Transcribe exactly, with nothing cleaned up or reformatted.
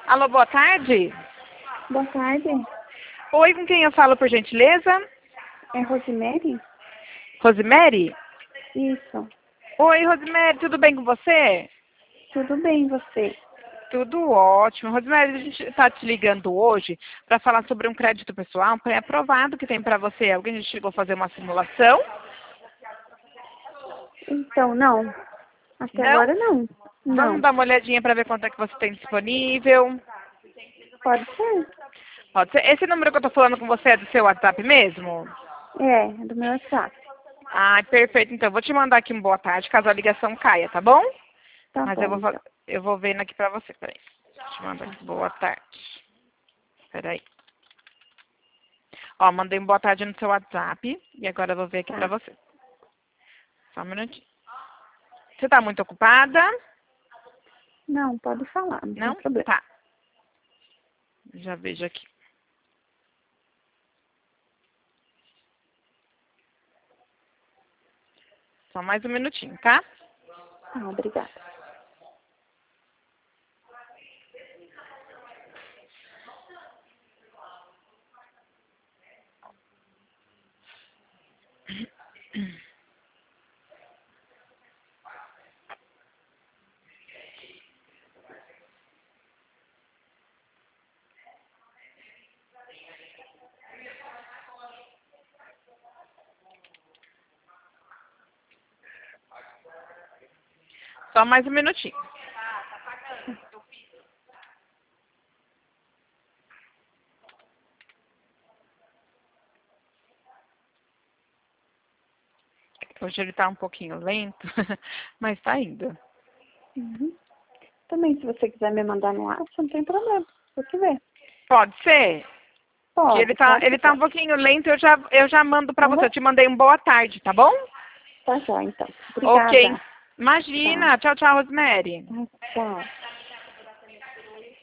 Alô, boa tarde. Boa tarde. Oi, com quem eu falo, por gentileza? É Rosemary? Rosemary? Isso. Oi, Rosemary, tudo bem com você? Tudo bem, e você? Tudo ótimo. Rosemary, a gente está te ligando hoje para falar sobre um crédito pessoal um pré-aprovado que tem para você. Alguém já chegou a fazer uma simulação? Então, não. Até Não? agora não. Vamos Não. dar uma olhadinha para ver quanto é que você tem disponível. Pode ser? Pode ser. Esse número que eu estou falando com você é do seu WhatsApp mesmo? É, é do meu WhatsApp. Ah, perfeito. Então, eu vou te mandar aqui um boa tarde, caso a ligação caia, tá bom? Tá Mas eu bom, vou, fa- então. eu vou vendo aqui pra você, peraí. Deixa eu te mandar aqui, boa tarde. Peraí. Ó, mandei um boa tarde no seu WhatsApp e agora eu vou ver aqui pra Tá. você. Só um minutinho. Você tá muito ocupada? Não, pode falar, não tem Não? problema. Tá. Já vejo aqui. Só mais um minutinho, tá? Tá, obrigada. Só mais um minutinho. Hoje ele tá um pouquinho lento, mas tá indo. Uhum. Também, se você quiser me mandar no WhatsApp, não tem problema. Se você ver. Pode ser? Que Pode, ele tá, claro que ele tá um pode. pouquinho lento, eu já, eu já mando pra você. Uhum. Eu te mandei um boa tarde, tá bom? Tá já, então. Ok. Obrigada. Imagina. Tá. Tchau, tchau, Rosemary. Tá, tchau.